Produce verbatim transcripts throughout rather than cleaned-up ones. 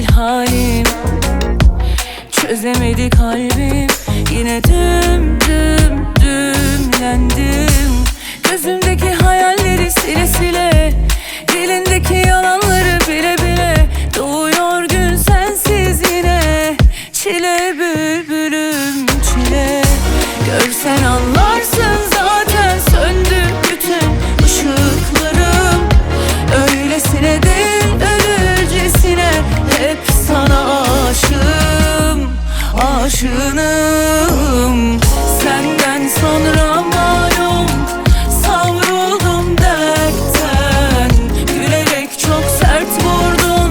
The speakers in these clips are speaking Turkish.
halim, çözemedi kalbim. Yine düm düm dümlendim. Gözümdeki hayalleri sile sile, dilindeki yalanları bile bile, doğuyor gün sensiz yine. Çile bülbülüm çile, görsen anlarsın zaten. Söndü bütün ışıklarım, öylesine değil ölürcesine. Hep sana aşığım, aşığınım. Senden sonra malum savruldum dertten. Gülerek çok sert vurdun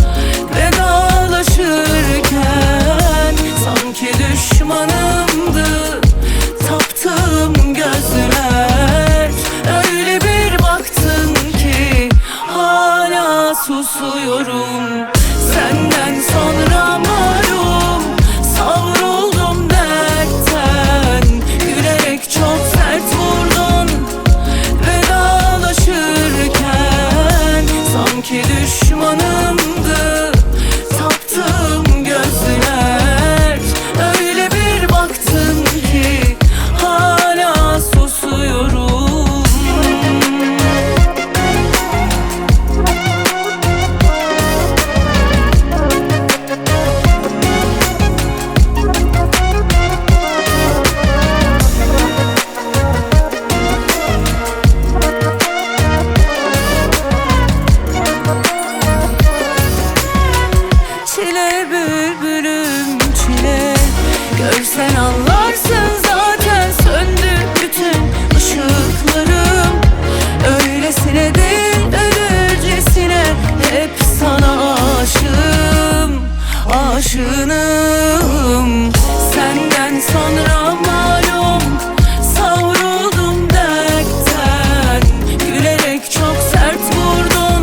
vedalaşırken. Sanki düşmanımdı taptığım gözler. Öyle bir baktın ki hala susuyorum. Senden sonra malum savruldum dertten. Gülerek çok sert vurdun vedalaşırken. Sanki düşmanımdı taptığım gözler. Öyle bir baktın ki hala susuyorum. Çile bülbülüm çile, görsen anlarsın zaten. Söndü bütün ışıklarım, öylesine değil ölürcesine. Hep sana aşığım, aşığınım. Senden sonra malum savruldum dertten. Gülerek çok sert vurdun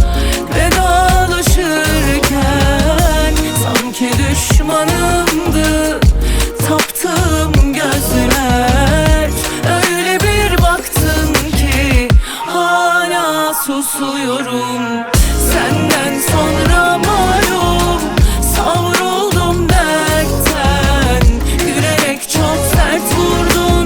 vedalaşırken. Sanki düşmanımdı taptığım gözler. Öyle bir baktın ki hala susuyorum. Senden sonra malum savruldum dertten. Gülerek çok sert vurdun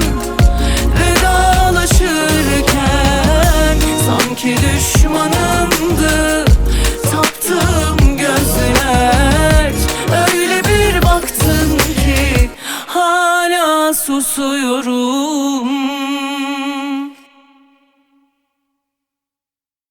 vedalaşırken. Sanki düşmanımdı taptığım gözler. Öyle bir baktın ki hala susuyorum.